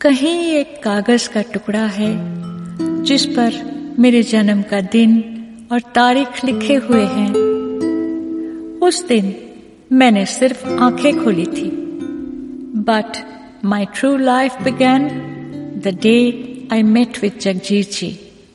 कहीं एक कागज का टुकड़ा है जिस पर मेरे जन्म का दिन और तारीख लिखे हुए हैं। उस दिन मैंने सिर्फ आंखें खोली थी। But my true life began the day I met with Jagjit ji.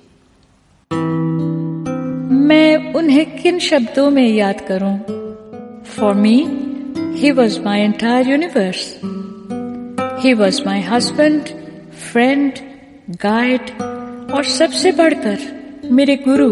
मैं उन्हें किन शब्दों में याद करूं? For me he was my entire universe. He was my husband, friend, guide और सबसे बढ़कर मेरे गुरु।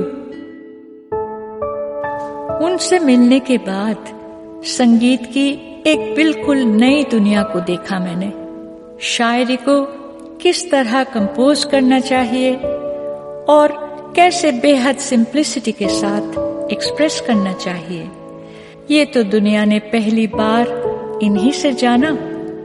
उनसे मिलने के बाद संगीत की एक बिल्कुल नई दुनिया को देखा मैंने। शायरी को किस तरह कंपोज करना चाहिए और कैसे बेहद सिंप्लिसिटी के साथ एक्सप्रेस करना चाहिए, ये तो दुनिया ने पहली बार इन्हीं से जाना।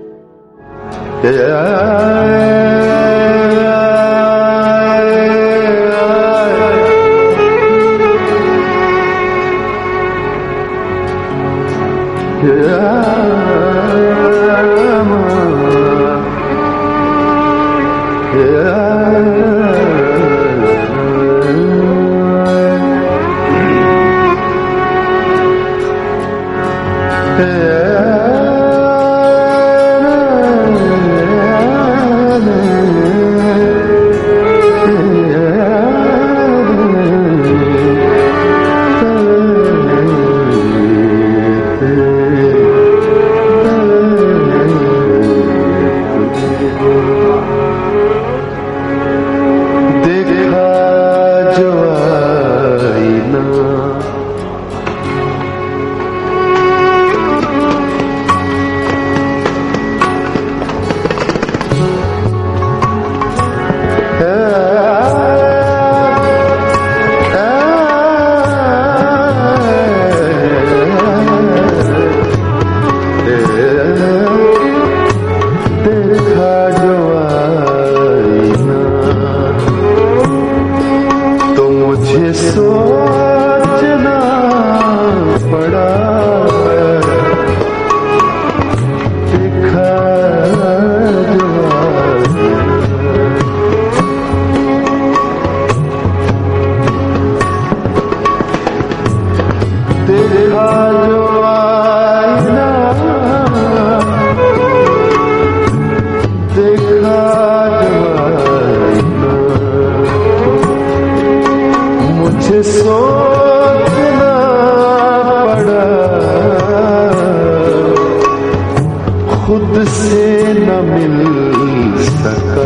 खुद से न मिल सका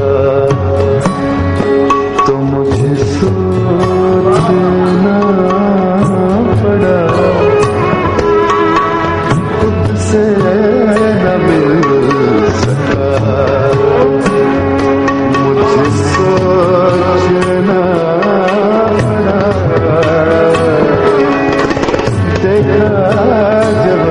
तो मुझे सोचना पड़ा। खुद से न मिल सका मुझे सोचना पड़ा। देखा जब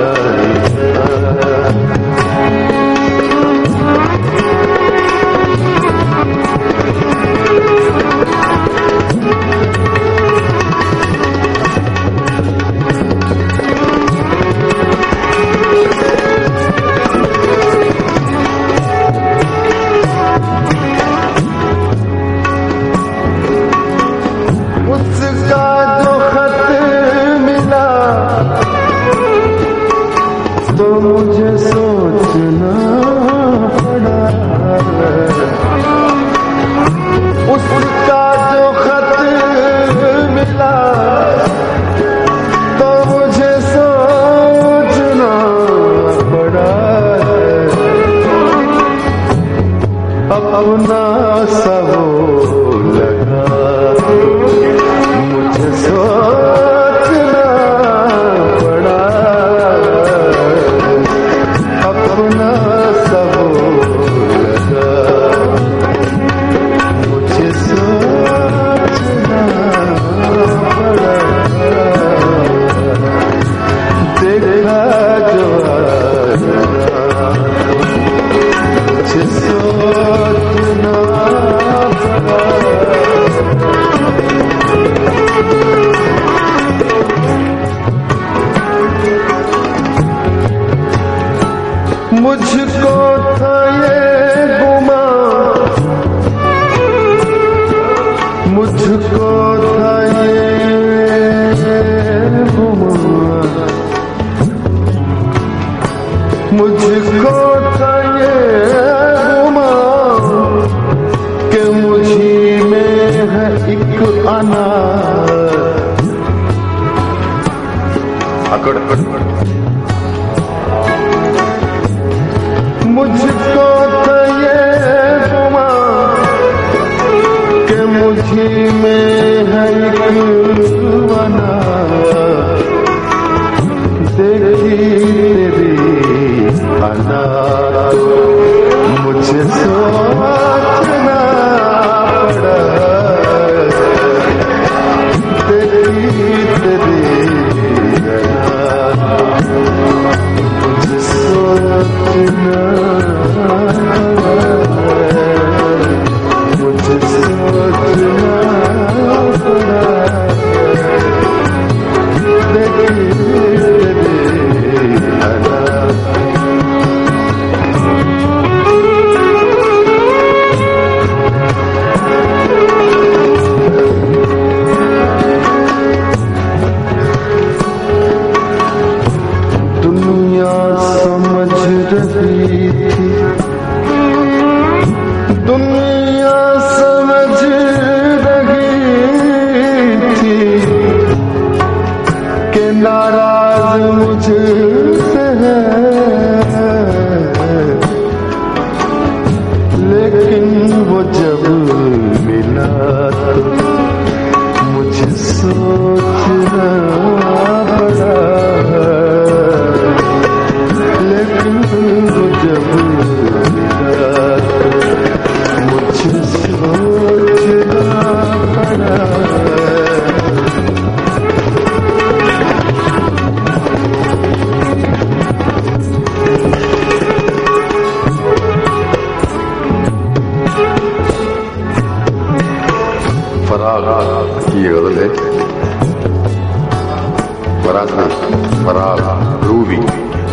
मुझे सोचना पड़ा। उसका जो खत मिला तो मुझे सोचना पड़ा। अपना सब लगा मुझे सोचना पड़ा। अपना सब लगा मुझे सोचना पड़ा। देखा जो मुझे सोचना पड़ा। मुझको था ये गुमान मुझको था ये गुमान कि मुझी में है एक अनार। अकड़ मुझको तो ये गुमान कि मुझी में है एक अनार। देखी तेरी अनार मुझे सोचना पड़ा। देखी तेरी अनार मुझे सोचना मुझे सोचना पड़ा। देखी दुनिया समझ रही थी, दुनिया समझ रही थी कि नाराज मुझसे है, लेकिन वो जब मिला तो मुझे सोचना पड़ा। लेकिन वो जब मिला तो मुझे सोचना पड़ा। फराग की ये गजल है। फराग ना, फराग रूबी।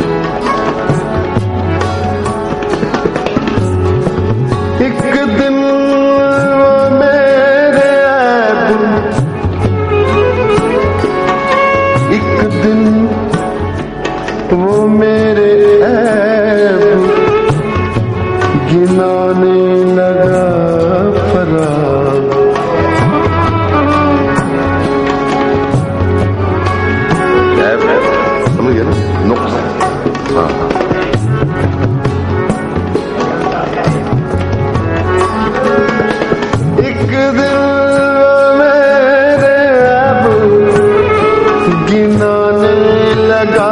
एक दिन वो मेरे ऐब, एक दिन वो मेरे ऐब गिनाने लगा फराग। समझ गया ना, नुक्स। हाँ एक दिन मेरे अब गिनाने लगा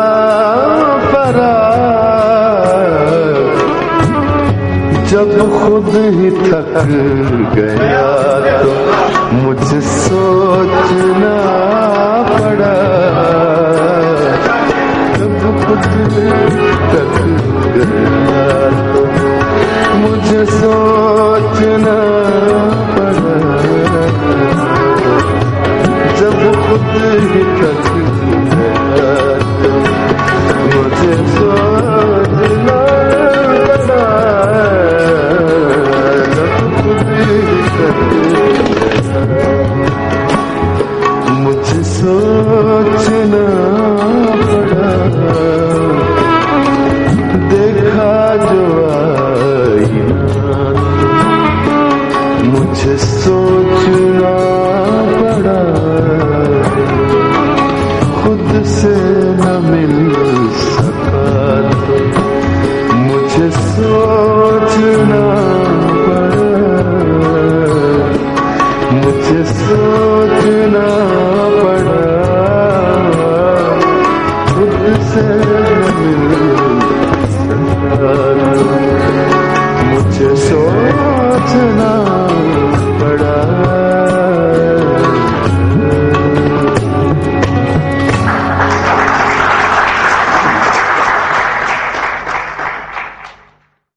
फराग। जब खुद ही थक गया तो मुझे सोचना पड़ा। जब खुद ही थक गया तो मुझे सोचना पड़ा। जब खुद ही थक गया तो मुझे सोचना पड़ा। जब खुद ही थक गया मुझे सोचना पड़ा। देखा जो आईना मुझे सोचना पड़ा। खुद से न मिल सका तो मुझे सोचना पड़ा। मुझे सोचना पड़ा। खुद से न मिल सका तो मुझे सोचना